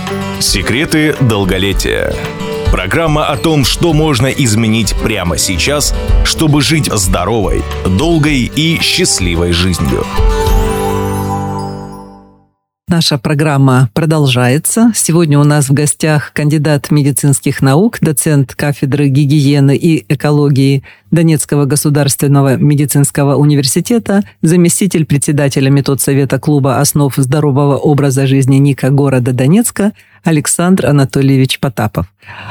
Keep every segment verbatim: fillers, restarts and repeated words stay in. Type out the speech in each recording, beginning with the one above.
Секреты долголетия. Программа о том, что можно изменить прямо сейчас, чтобы жить здоровой, долгой и счастливой жизнью. Наша программа продолжается. Сегодня у нас в гостях кандидат медицинских наук, доцент кафедры гигиены и экологии Донецкого государственного медицинского университета, заместитель председателя Методсовета клуба основ здорового образа жизни НИКа города Донецка Александр Анатольевич Потапов.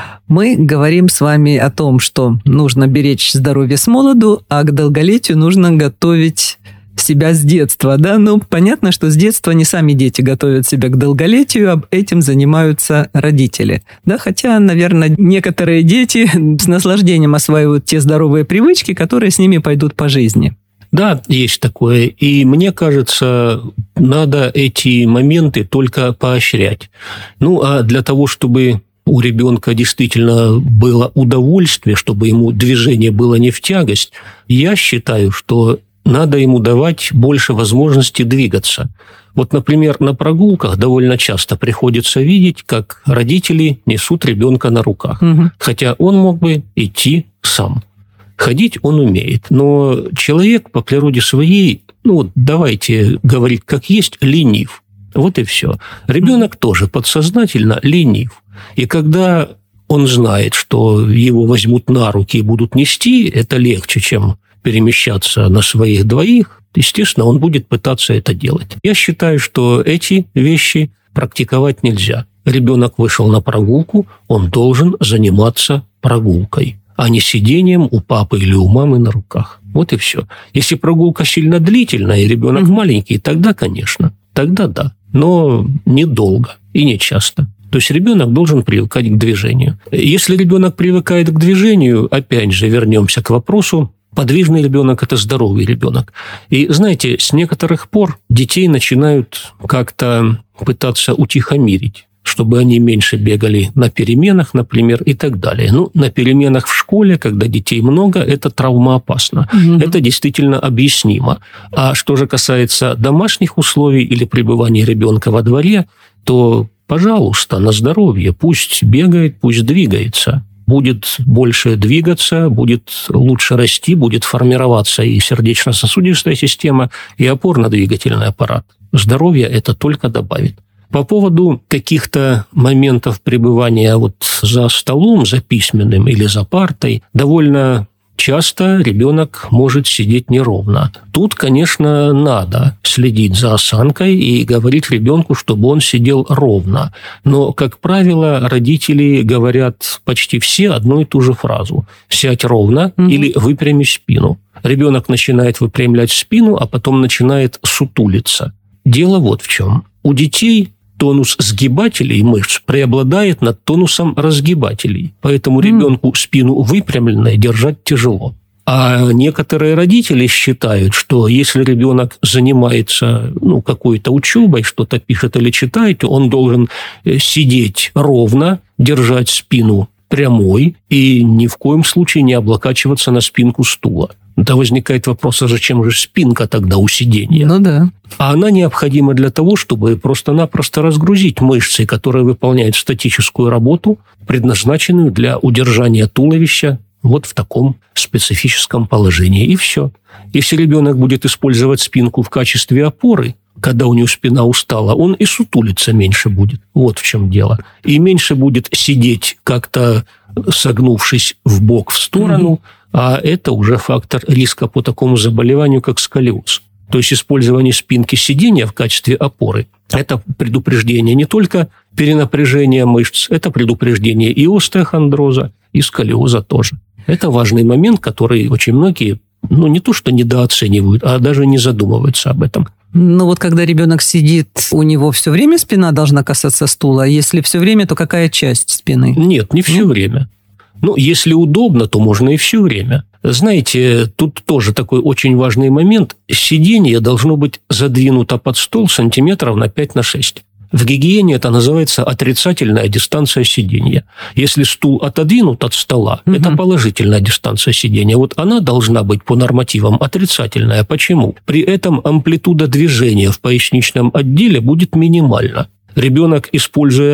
Мы говорим с вами о том, что нужно беречь здоровье с молоду, а к долголетию нужно готовить себя с детства, да, ну, понятно, что с детства не сами дети готовят себя к долголетию, об этим занимаются родители, да, хотя, наверное, некоторые дети с наслаждением осваивают те здоровые привычки, которые с ними пойдут по жизни. Да, есть такое, и мне кажется, надо эти моменты только поощрять. Ну, а для того, чтобы у ребенка действительно было удовольствие, чтобы ему движение было не в тягость, я считаю, что надо ему давать больше возможности двигаться. Вот, например, на прогулках довольно часто приходится видеть, как родители несут ребенка на руках. Угу. Хотя он мог бы идти сам. Ходить он умеет. Но человек по природе своей, ну, давайте говорить как есть, ленив. Вот и все. Ребенок тоже подсознательно ленив. И когда он знает, что его возьмут на руки и будут нести, это легче, чем перемещаться на своих двоих, естественно, он будет пытаться это делать. Я считаю, что эти вещи практиковать нельзя. Ребенок вышел на прогулку, он должен заниматься прогулкой, а не сидением у папы или у мамы на руках. Вот и все. Если прогулка сильно длительная и ребенок mm-hmm. маленький, тогда, конечно, тогда да, но недолго и не часто. То есть ребенок должен привыкать к движению. Если ребенок привыкает к движению, опять же, вернемся к вопросу, подвижный ребенок – это здоровый ребенок. И, знаете, с некоторых пор детей начинают как-то пытаться утихомирить, чтобы они меньше бегали на переменах, например, и так далее. Ну, на переменах в школе, когда детей много, это травмоопасно. Mm-hmm. Это действительно объяснимо. А что же касается домашних условий или пребывания ребенка во дворе, то, пожалуйста, на здоровье, пусть бегает, пусть двигается. Будет больше двигаться, будет лучше расти, будет формироваться и сердечно-сосудистая система, и опорно-двигательный аппарат. Здоровье это только добавит. По поводу каких-то моментов пребывания вот за столом, за письменным или за партой, довольно часто ребенок может сидеть неровно. Тут, конечно, надо следить за осанкой и говорить ребенку, чтобы он сидел ровно. Но, как правило, родители говорят почти все одну и ту же фразу: «Сядь ровно» mm-hmm. или «выпрями спину». Ребенок начинает выпрямлять спину, а потом начинает сутулиться. Дело вот в чем. У детей тонус сгибателей мышц преобладает над тонусом разгибателей. Поэтому ребенку спину выпрямленной держать тяжело. А некоторые родители считают, что если ребенок занимается ну, какой-то учебой, что-то пишет или читает, то он должен сидеть ровно, держать спину прямой и ни в коем случае не облокачиваться на спинку стула. Да возникает вопрос, а зачем же спинка тогда у сидения? Ну да. А она необходима для того, чтобы просто-напросто разгрузить мышцы, которые выполняют статическую работу, предназначенную для удержания туловища вот в таком специфическом положении. И все. Если ребенок будет использовать спинку в качестве опоры, когда у него спина устала, он и сутулиться меньше будет. Вот в чем дело. И меньше будет сидеть как-то согнувшись в бок, в сторону, mm-hmm. а это уже фактор риска по такому заболеванию, как сколиоз. То есть использование спинки сидения в качестве опоры – это предупреждение не только перенапряжения мышц, это предупреждение и остеохондроза, и сколиоза тоже. Это важный момент, который очень многие, ну, не то что недооценивают, а даже не задумываются об этом. Ну вот когда ребенок сидит, у него все время спина должна касаться стула, а если все время, то какая часть спины? Нет, не все ну? время. Ну, если удобно, то можно и все время. Знаете, тут тоже такой очень важный момент. Сиденье должно быть задвинуто под стол сантиметров на пять на шесть. В гигиене это называется отрицательная дистанция сидения. Если стул отодвинут от стола, угу. это положительная дистанция сидения. Вот она должна быть по нормативам отрицательная. Почему? При этом амплитуда движения в поясничном отделе будет минимальна. Ребенок, используя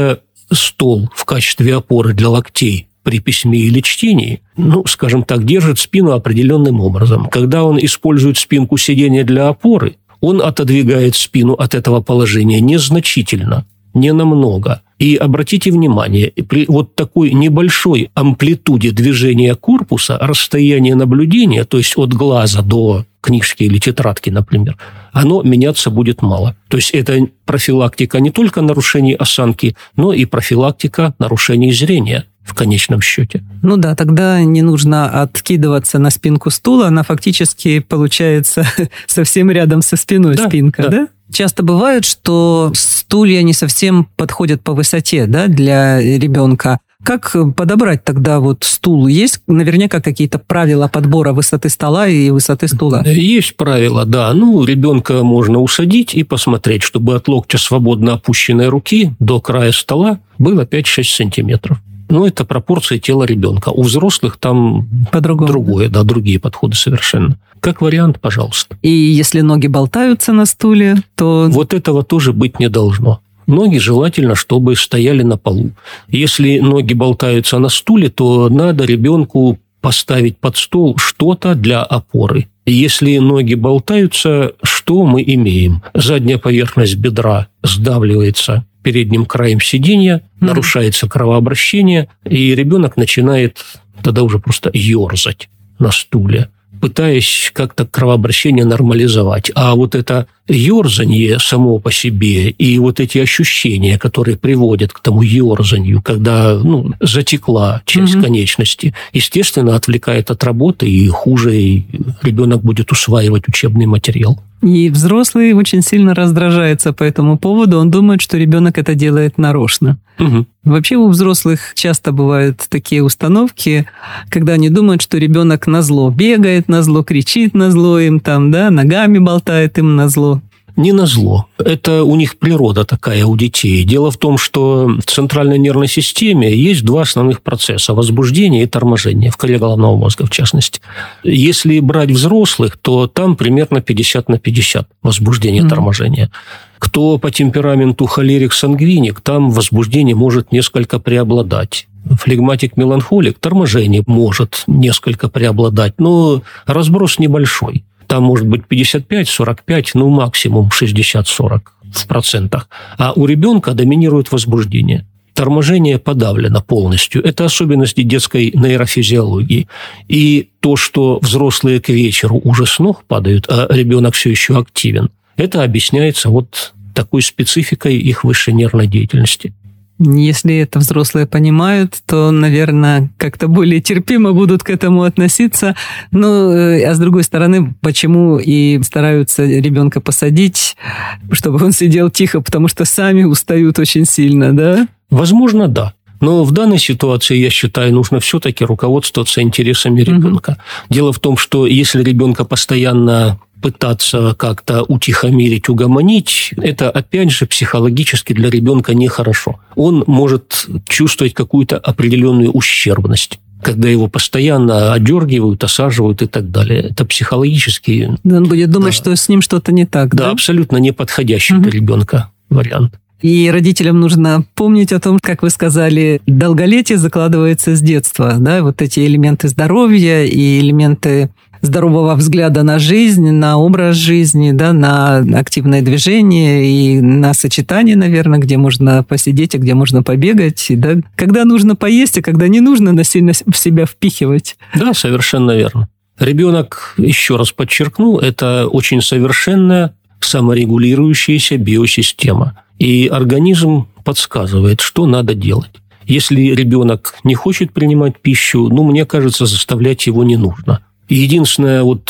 стол в качестве опоры для локтей при письме или чтении, ну, скажем так, держит спину определенным образом. Когда он использует спинку сидения для опоры, он отодвигает спину от этого положения незначительно, не намного. И обратите внимание, при вот такой небольшой амплитуде движения корпуса, расстояние наблюдения, то есть от глаза до книжки или тетрадки, например, оно меняться будет мало. То есть это профилактика не только нарушений осанки, но и профилактика нарушений зрения в конечном счете. Ну да, тогда не нужно откидываться на спинку стула, она фактически получается совсем рядом со спиной, да, спинка, да? да? Часто бывает, что стулья не совсем подходят по высоте, да, для ребенка. Как подобрать тогда вот стул? Есть наверняка какие-то правила подбора высоты стола и высоты стула? Есть правила, да. Ну, ребенка можно усадить и посмотреть, чтобы от локтя свободно опущенной руки до края стола было пять-шесть сантиметров. Ну, это пропорции тела ребенка. У взрослых там По-другому. другое, да, другие подходы совершенно. Как вариант, пожалуйста. И если ноги болтаются на стуле, то... Вот этого тоже быть не должно. Ноги желательно, чтобы стояли на полу. Если ноги болтаются на стуле, то надо ребенку поставить под стол что-то для опоры. Если ноги болтаются, что мы имеем? Задняя поверхность бедра сдавливается передним краем сиденья, mm-hmm. нарушается кровообращение, и ребенок начинает тогда уже просто ерзать на стуле, пытаясь как-то кровообращение нормализовать. А вот это ерзанье само по себе и вот эти ощущения, которые приводят к тому ерзанью, когда ну, затекла часть mm-hmm. конечности, естественно, отвлекает от работы, и хуже и ребенок будет усваивать учебный материал. И взрослый очень сильно раздражается по этому поводу. Он думает, что ребенок это делает нарочно. Угу. Вообще у взрослых часто бывают такие установки, когда они думают, что ребенок назло бегает, назло кричит, назло им там, да, ногами болтает им назло. Не назло. Это у них природа такая у детей. Дело в том, что в центральной нервной системе есть два основных процесса – возбуждение и торможение, в коре головного мозга в частности. Если брать взрослых, то там примерно пятьдесят на пятьдесят возбуждение и mm-hmm. торможение. Кто по темпераменту холерик-сангвиник, там возбуждение может несколько преобладать. Флегматик-меланхолик, торможение может несколько преобладать, но разброс небольшой. Там может быть пятьдесят пять - сорок пять, ну, максимум шестьдесят - сорок в процентах. А у ребенка доминирует возбуждение. Торможение подавлено полностью. Это особенности детской нейрофизиологии. И то, что взрослые к вечеру уже с ног падают, а ребенок все еще активен, это объясняется вот такой спецификой их высшей нервной деятельности. Если это взрослые понимают, то, наверное, как-то более терпимо будут к этому относиться. Ну, а с другой стороны, почему и стараются ребенка посадить, чтобы он сидел тихо, потому что сами устают очень сильно, да? Возможно, да. Но в данной ситуации, я считаю, нужно все-таки руководствоваться интересами ребенка. Угу. Дело в том, что если ребенка постоянно пытаться как-то утихомирить, угомонить, это, опять же, психологически для ребенка нехорошо. Он может чувствовать какую-то определенную ущербность, когда его постоянно одергивают, осаживают и так далее. Это психологически... Он будет думать, да. что с ним что-то не так, да? Да, абсолютно неподходящий угу. для ребенка вариант. И родителям нужно помнить о том, как вы сказали, долголетие закладывается с детства, да, вот эти элементы здоровья и элементы здорового взгляда на жизнь, на образ жизни, да, на активное движение и на сочетание, наверное, где можно посидеть, а где можно побегать, да, когда нужно поесть, а когда не нужно насильно в себя впихивать. Да, совершенно верно. Ребенок, еще раз подчеркну, это очень совершенная саморегулирующаяся биосистема. И организм подсказывает, что надо делать. Если ребенок не хочет принимать пищу, ну, мне кажется, заставлять его не нужно. Единственное, вот,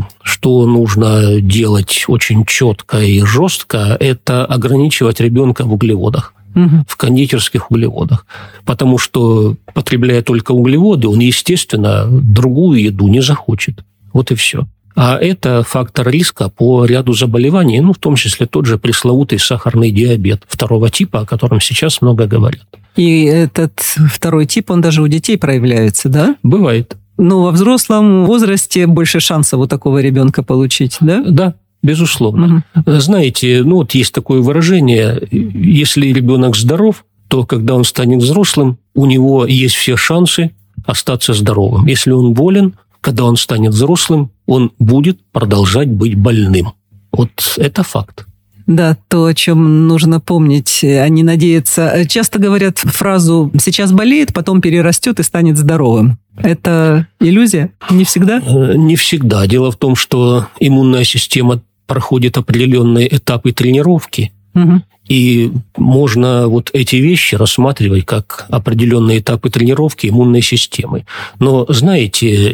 что нужно делать очень четко и жестко, это ограничивать ребенка в углеводах, угу. в кондитерских углеводах. Потому что, потребляя только углеводы, он, естественно, другую еду не захочет. Вот и все. А это фактор риска по ряду заболеваний, ну, в том числе тот же пресловутый сахарный диабет второго типа, о котором сейчас много говорят. И этот второй тип, он даже у детей проявляется, да? Бывает. Но во взрослом возрасте больше шансов у такого ребенка получить, да? Да, безусловно. Угу. Знаете, ну, вот есть такое выражение, если ребенок здоров, то когда он станет взрослым, у него есть все шансы остаться здоровым. Если он болен, когда он станет взрослым, он будет продолжать быть больным. Вот это факт. Да, то, о чем нужно помнить, а не надеяться. Часто говорят фразу «сейчас болеет, потом перерастет и станет здоровым». Это иллюзия? Не всегда? Не всегда. Дело в том, что иммунная система проходит определенные этапы тренировки, угу. и можно вот эти вещи рассматривать как определенные этапы тренировки иммунной системы. Но, знаете,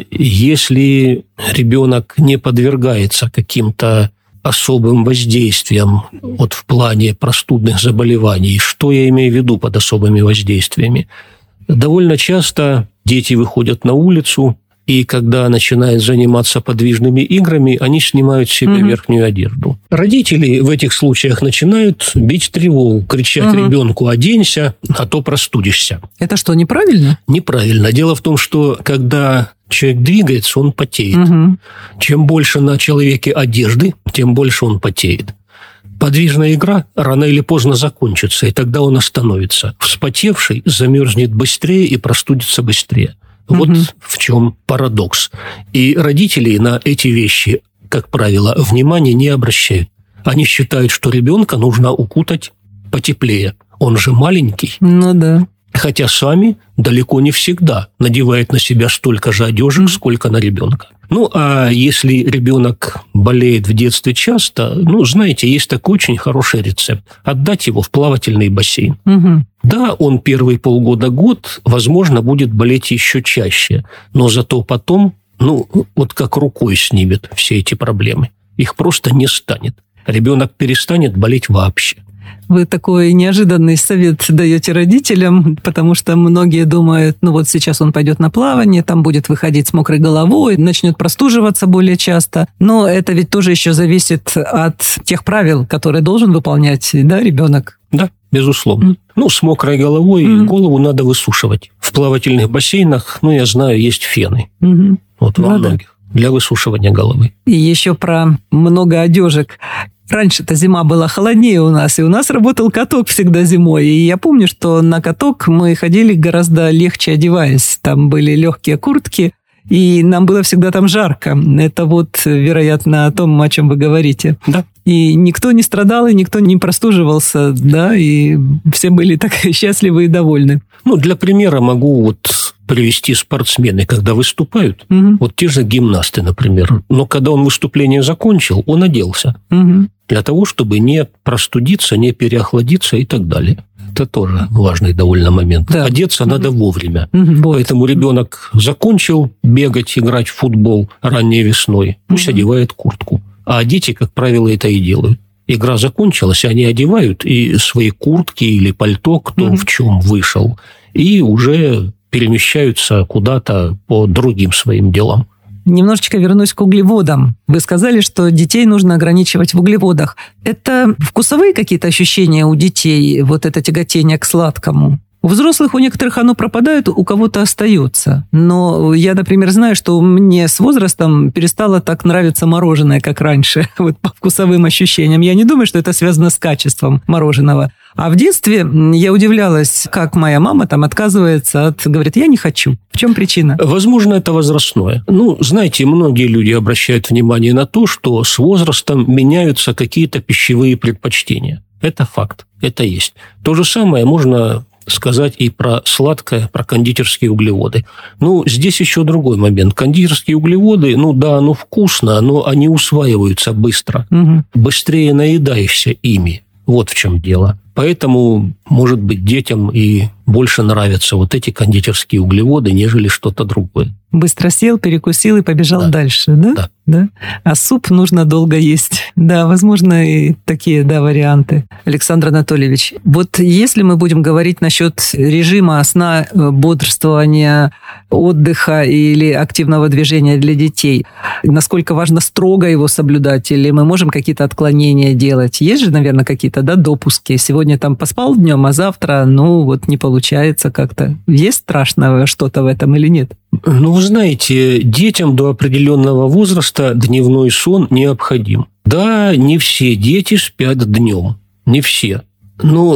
если ребенок не подвергается каким-то особым воздействием вот в плане простудных заболеваний. Что я имею в виду под особыми воздействиями? Довольно часто дети выходят на улицу, и когда начинают заниматься подвижными играми, они снимают с себя mm-hmm. верхнюю одежду. Родители в этих случаях начинают бить тревогу, кричать mm-hmm. ребенку «оденься, а то простудишься». Это что, неправильно? Неправильно. Дело в том, что когда человек двигается, он потеет. Угу. Чем больше на человеке одежды, тем больше он потеет. Подвижная игра рано или поздно закончится, и тогда он остановится. Вспотевший замерзнет быстрее и простудится быстрее. Вот угу. в чем парадокс. И родители на эти вещи, как правило, внимания не обращают. Они считают, что ребенка нужно укутать потеплее. Он же маленький. Ну да. Хотя сами далеко не всегда надевают на себя столько же одежды, сколько на ребенка. Ну, а если ребенок болеет в детстве часто, ну, знаете, есть такой очень хороший рецепт. Отдать его в плавательный бассейн. Угу. Да, он первые полгода-год, возможно, будет болеть еще чаще, но зато потом, ну, вот как рукой снимет все эти проблемы. Их просто не станет. Ребенок перестанет болеть вообще. Вы такой неожиданный совет даете родителям, потому что многие думают, ну вот сейчас он пойдет на плавание, там будет выходить с мокрой головой, начнет простуживаться более часто. Но это ведь тоже еще зависит от тех правил, которые должен выполнять, да, ребенок? Да, безусловно. Mm. Ну, с мокрой головой mm. голову надо высушивать. В плавательных бассейнах, ну, я знаю, есть фены. Mm-hmm. Вот во ну, многих. Да. Для высушивания головы. И еще про много одежек. Раньше-то зима была холоднее у нас, и у нас работал каток всегда зимой. И я помню, что на каток мы ходили гораздо легче одеваясь. Там были легкие куртки, и нам было всегда там жарко. Это вот, вероятно, о том, о чем вы говорите. Да. И никто не страдал, и никто не простуживался, да, и все были так счастливы и довольны. Ну, для примера могу вот привести спортсмены, когда выступают. Угу. Вот те же гимнасты, например. Но когда он выступление закончил, он оделся. Угу. Для того, чтобы не простудиться, не переохладиться и так далее. Это тоже важный довольно момент. Да. Одеться угу. надо вовремя. Угу. Вот. Поэтому ребенок закончил бегать, играть в футбол ранней весной. Пусть угу. одевает куртку. А дети, как правило, это и делают. Игра закончилась, они одевают и свои куртки или пальто, кто угу. в чем вышел, и уже перемещаются куда-то по другим своим делам. Немножечко вернусь к углеводам. Вы сказали, что детей нужно ограничивать в углеводах. Это вкусовые какие-то ощущения у детей, вот это тяготение к сладкому? У взрослых у некоторых оно пропадает, у кого-то остается. Но я, например, знаю, что мне с возрастом перестало так нравиться мороженое, как раньше, вот по вкусовым ощущениям. Я не думаю, что это связано с качеством мороженого. А в детстве я удивлялась, как моя мама там отказывается от... Говорит, я не хочу. В чем причина? Возможно, это возрастное. Ну, знаете, многие люди обращают внимание на то, что с возрастом меняются какие-то пищевые предпочтения. Это факт. Это есть. То же самое можно сказать и про сладкое, про кондитерские углеводы. Ну, здесь еще другой момент. Кондитерские углеводы, ну да, оно вкусно, но они усваиваются быстро. Угу. Быстрее наедаешься ими. Вот в чем дело. Поэтому, может быть, детям и больше нравятся вот эти кондитерские углеводы, нежели что-то другое. Быстро сел, перекусил и побежал да. дальше, да? Да. да? А суп нужно долго есть. Да, возможно, и такие, да, варианты. Александр Анатольевич, вот если мы будем говорить насчет режима сна, бодрствования, отдыха или активного движения для детей, насколько важно строго его соблюдать, или мы можем какие-то отклонения делать? Есть же, наверное, какие-то, да, допуски? Сегодня там поспал днем, а завтра, ну, вот не получается как-то. Есть страшного что-то в этом или нет? Ну, вы знаете, детям до определенного возраста дневной сон необходим. Да, не все дети спят днем, не все. Но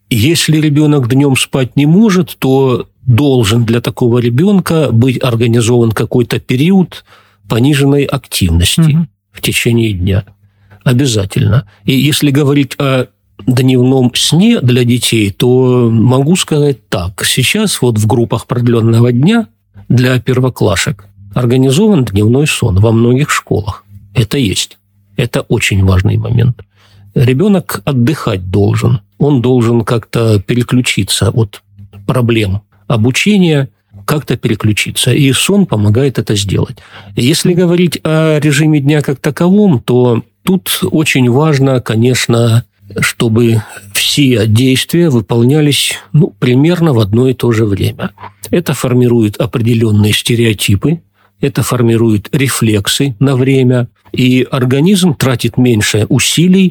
Если ребенок днем спать не может, то должен для такого ребенка быть организован какой-то период пониженной активности mm-hmm. в течение дня. Обязательно. И если говорить о дневном сне для детей, то могу сказать так. Сейчас вот в группах продленного дня для первоклашек организован дневной сон во многих школах. Это есть. Это очень важный момент. Ребенок отдыхать должен. Он должен как-то переключиться от проблем обучения, как-то переключиться. И сон помогает это сделать. Если говорить о режиме дня как таковом, то тут очень важно, конечно, чтобы все действия выполнялись ну, примерно в одно и то же время. Это формирует определенные стереотипы, это формирует рефлексы на время, и организм тратит меньше усилий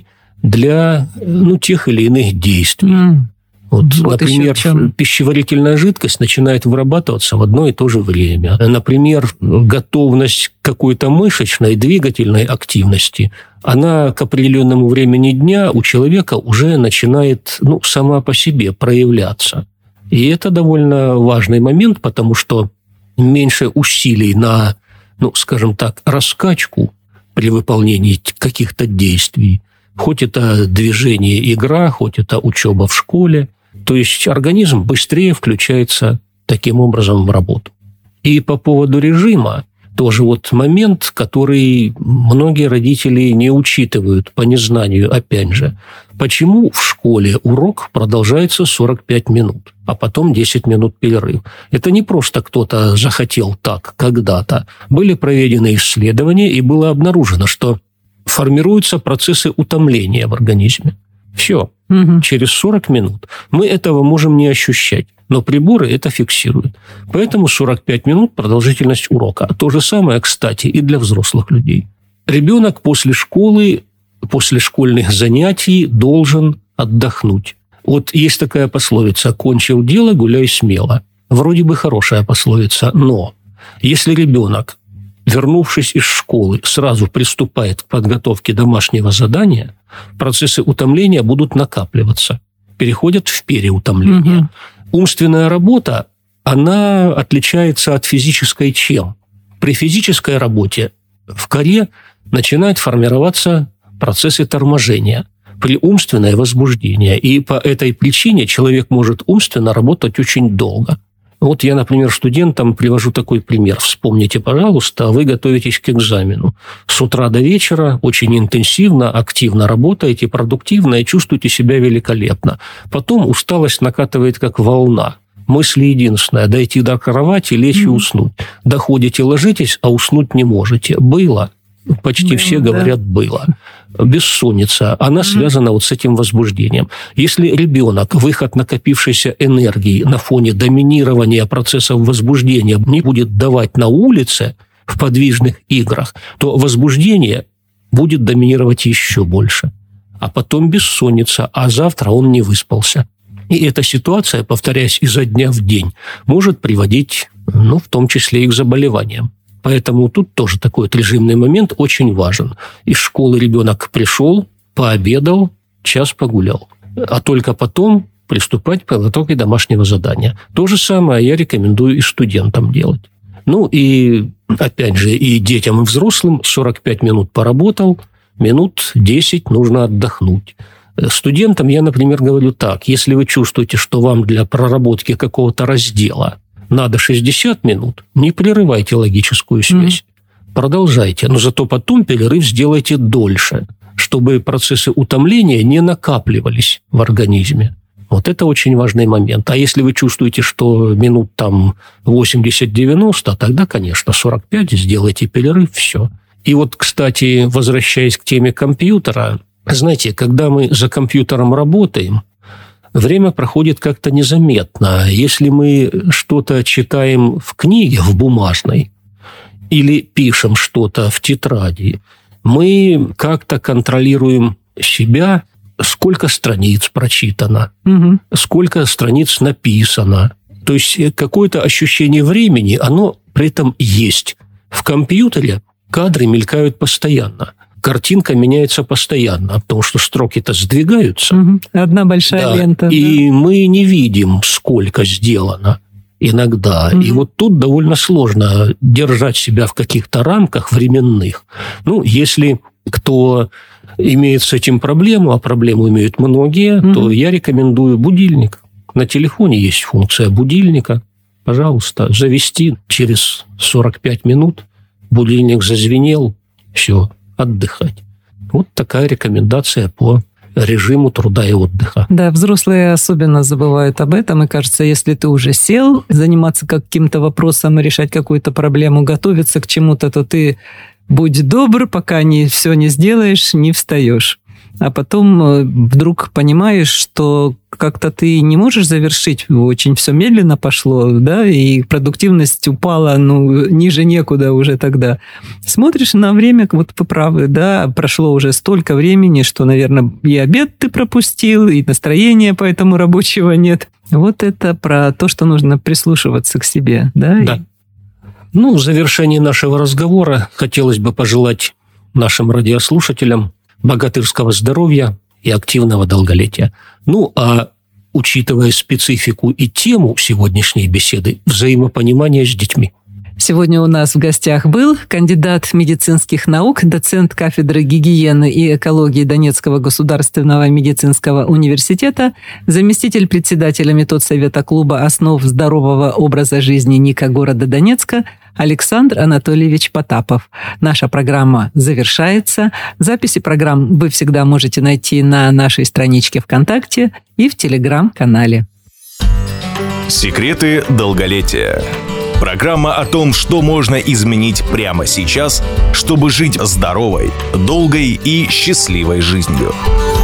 для ну, тех или иных действий. Mm. Вот, вот например, пищеварительная жидкость начинает вырабатываться в одно и то же время. Например, готовность к какой-то мышечной, двигательной активности, она к определенному времени дня у человека уже начинает ну, сама по себе проявляться. И это довольно важный момент, потому что меньше усилий на, ну, скажем так, раскачку при выполнении каких-то действий, хоть это движение, игра, хоть это учеба в школе. То есть организм быстрее включается таким образом в работу. И по поводу режима, тоже вот момент, который многие родители не учитывают по незнанию, опять же. Почему в школе урок продолжается сорок пять минут, а потом десять минут перерыв? Это не просто кто-то захотел так когда-то. Были проведены исследования, и было обнаружено, что формируются процессы утомления в организме. Все. Угу. Через сорок минут. Мы этого можем не ощущать, но приборы это фиксируют. Поэтому сорок пять минут продолжительность урока. А то же самое, кстати, и для взрослых людей. Ребенок после школы, после школьных занятий должен отдохнуть. Вот есть такая пословица «кончил дело, гуляй смело». Вроде бы хорошая пословица, но если ребенок, вернувшись из школы, сразу приступает к подготовке домашнего задания, процессы утомления будут накапливаться, переходят в переутомление. Угу. Умственная работа, она отличается от физической чем? При физической работе в коре начинают формироваться процессы торможения, при умственное возбуждение. И по этой причине человек может умственно работать очень долго. Вот я, например, студентам привожу такой пример. Вспомните, пожалуйста, вы готовитесь к экзамену. С утра до вечера очень интенсивно, активно работаете, продуктивно и чувствуете себя великолепно. Потом усталость накатывает как волна. Мысль единственная – дойти до кровати, лечь mm-hmm. и уснуть. Доходите, ложитесь, а уснуть не можете. Было. Почти было, все говорят да. «было». Бессонница, она mm-hmm. связана вот с этим возбуждением. Если ребенок выход накопившейся энергии на фоне доминирования процессов возбуждения не будет давать на улице в подвижных играх, то возбуждение будет доминировать еще больше. А потом бессонница, а завтра он не выспался. И эта ситуация, повторяясь изо дня в день, может приводить, ну, в том числе и к заболеваниям. Поэтому тут тоже такой вот режимный момент очень важен. Из школы ребенок пришел, пообедал, час погулял. А только потом приступать к подготовке домашнего задания. То же самое я рекомендую и студентам делать. Ну и, опять же, и детям, и взрослым сорок пять минут поработал, минут десять нужно отдохнуть. Студентам я, например, говорю так. Если вы чувствуете, что вам для проработки какого-то раздела надо шестьдесят минут, не прерывайте логическую связь. Mm-hmm. Продолжайте, но зато потом перерыв сделайте дольше, чтобы процессы утомления не накапливались в организме. Вот это очень важный момент. А если вы чувствуете, что минут там восемьдесят-девяносто, тогда, конечно, сорок пять, сделайте перерыв, все. И вот, кстати, возвращаясь к теме компьютера, знаете, когда мы за компьютером работаем, время проходит как-то незаметно. Если мы что-то читаем в книге, в бумажной, или пишем что-то в тетради, мы как-то контролируем себя, сколько страниц прочитано, угу. сколько страниц написано. То есть какое-то ощущение времени, оно при этом есть. В компьютере кадры мелькают постоянно. картинка меняется постоянно, потому что строки-то сдвигаются. Угу. Одна большая да, лента. И да. мы не видим, сколько сделано иногда. Угу. И вот тут довольно сложно держать себя в каких-то рамках временных. Ну, если кто имеет с этим проблему, а проблему имеют многие, угу. то я рекомендую будильник. На телефоне есть функция будильника. Пожалуйста, завести через сорок пять минут. Будильник зазвенел, все, отдыхать. Вот такая рекомендация по режиму труда и отдыха. Да, взрослые особенно забывают об этом. И кажется, если ты уже сел заниматься каким-то вопросом, решать какую-то проблему, готовиться к чему-то, то ты будь добр, пока не, все не сделаешь, не встаешь. А потом вдруг понимаешь, что как-то ты не можешь завершить, очень все медленно пошло, да, и продуктивность упала, ну, ниже некуда уже тогда. Смотришь на время, вот вы правы, да, прошло уже столько времени, что, наверное, и обед ты пропустил, и настроения поэтому рабочего нет. Вот это про то, что нужно прислушиваться к себе, да? Да. Ну, в завершении нашего разговора хотелось бы пожелать нашим радиослушателям богатырского здоровья и активного долголетия. Ну, а учитывая специфику и тему сегодняшней беседы, взаимопонимание с детьми. Сегодня у нас в гостях был кандидат медицинских наук, доцент кафедры гигиены и экологии Донецкого государственного медицинского университета, заместитель председателя Методсовета клуба основ здорового образа жизни НИКа города Донецка Александр Анатольевич Потапов. Наша программа завершается. Записи программ вы всегда можете найти на нашей страничке ВКонтакте и в Телеграм-канале. Секреты долголетия. Программа о том, что можно изменить прямо сейчас, чтобы жить здоровой, долгой и счастливой жизнью.